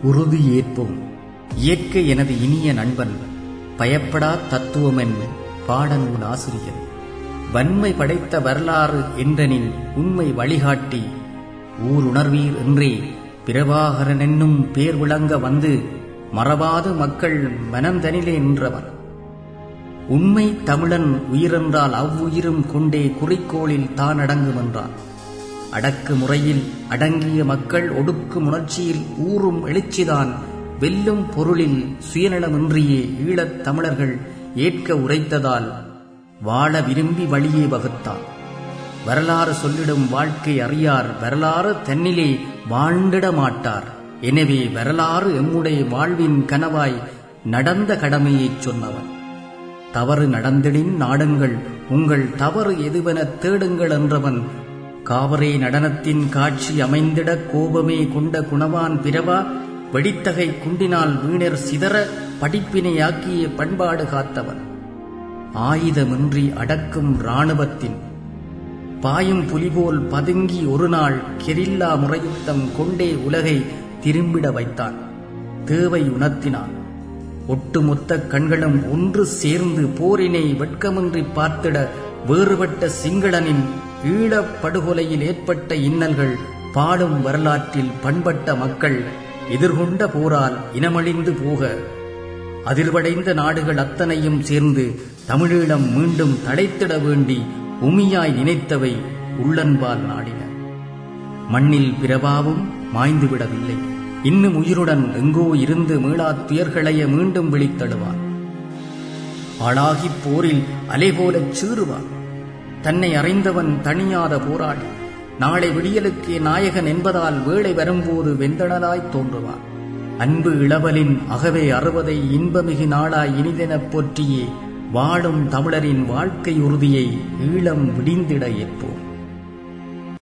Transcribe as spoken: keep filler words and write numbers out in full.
உறுதி ஏற்போம். இயற்கை எனது இனிய நண்பன், பயப்படா தத்துவமென் பாடநூல் ஆசிரியர், வன்மை படைத்த வரலாறு என்றனின் உண்மை வழிகாட்டி, ஊருணர்வீர் என்றே பிரபாகரன் என்னும் பேர் விளங்க வந்து மறவாது மக்கள் மனந்தனிலே நின்றவன். உண்மை தமிழன் உயிரென்றால் அவ்வுயிரும் கொண்டே குறிக்கோளில் தான் அடங்கும் என்றான். அடக்கு முறையில் அடங்கிய மக்கள் ஒடுக்கும் உணர்ச்சியில் ஊறும் எழுச்சிதான் வெல்லும் பொருளில் சுயநலமின்றியே ஈழத் தமிழர்கள் ஏற்க உரைத்ததால் வாழ விரும்பி வழியே வகுத்தான். வரலாறு சொல்லிடும் வாழ்க்கை அறியார், வரலாறு தன்னிலே வாழ்ந்திட மாட்டார். எனவே வரலாறு எம்முடைய வாழ்வின் கனவாய் நடந்த கடமையைச் சொன்னவன். தவறு நடந்திடின் நாடுங்கள், உங்கள் தவறு எதுவென தேடுங்கள் என்றவன். காவரே நடனத்தின் காட்சி அமைந்திட கோபமே கொண்ட குணவான் பிறவா, வெடித்தகை குண்டினால் வீணர் சிதற படிப்பினையாக்கிய பண்பாடு காத்தவன். ஆயுதமின்றி அடக்கும் இராணுவத்தின் பாயும் புலிபோல் பதுங்கி ஒரு நாள் கெரில்லா முறையுத்தம் கொண்டே உலகை திரும்பிட வைத்தான். தேவை உணர்த்தினான். ஒட்டுமொத்த கண்களும் ஒன்று சேர்ந்து போரினை வெட்கமின்றி பார்த்திட வேறுபட்ட சிங்களனின் ஈழப் படுகொலையில் ஏற்பட்ட இன்னல்கள் பாடும் வரலாற்றில் பண்பட்ட மக்கள் எதிர்கொண்ட போரால் இனமழிந்து போக அதிர்வடைந்த நாடுகள் அத்தனையும் சேர்ந்து தமிழீழம் மீண்டும் தழைத்திட வேண்டி உமியாய் நினைத்தவை உள்ளன்பால் நாடின. மண்ணில் பிரபாவும் மாய்ந்துவிடவில்லை. இன்னும் உயிருடன் எங்கோ இருந்து மீளாத் துயர்களைய மீண்டும் விழித்தழுவான். ஆளாகிப் போரில் அலைபோலச் சீறுவான். தன்னை அறிந்தவன் தணியாத போராளி. நாளை விடியலுக்கே நாயகன் என்பதால் வேளை வரும்போது வெந்தடலாய் தோன்றுவான். அன்பு இளவலின் அகவே அறுவதை இன்பமிகு நாளாய் இனிதெனப் போற்றியே வாழும் தமிழரின் வாழ்க்கை உறுதியை ஈழம் விடிந்திட ஏற்போம்.